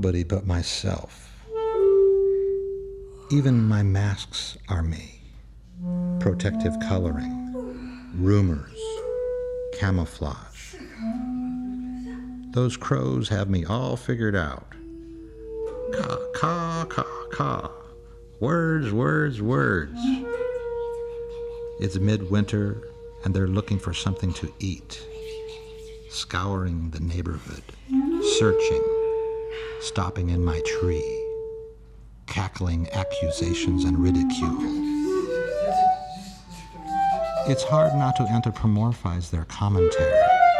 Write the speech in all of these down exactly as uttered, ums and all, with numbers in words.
nobody but myself. Even my masks are me. Protective coloring, rumors, camouflage. Those crows have me all figured out. Caw, caw, caw, caw. Words, words, words. It's midwinter, and they're looking for something to eat. Scouring the neighborhood, searching, stopping in my tree, cackling accusations and ridicule. It's hard not to anthropomorphize their commentary.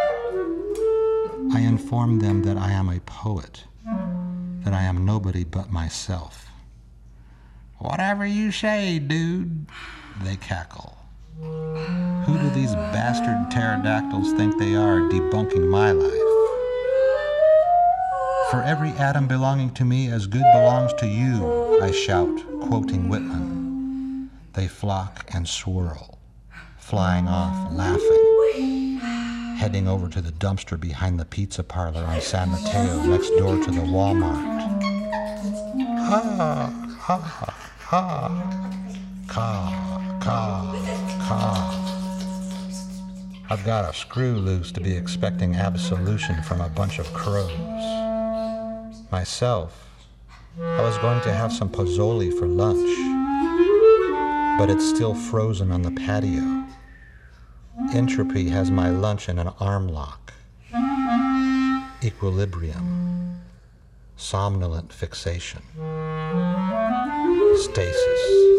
I inform them that I am a poet, that I am nobody but myself. Whatever you say, dude, they cackle. Who do these bastard pterodactyls think they are debunking my life? For every atom belonging to me as good belongs to you, I shout, quoting Whitman. They flock and swirl, flying off, laughing, heading over to the dumpster behind the pizza parlor on San Mateo next door to the Walmart. Ha, ha, ha, caw, caw, caw. I've got a screw loose to be expecting absolution from a bunch of crows. Myself, I was going to have some pozole for lunch, but it's still frozen on the patio. Entropy has my lunch in an arm lock. Equilibrium. Somnolent fixation. Stasis.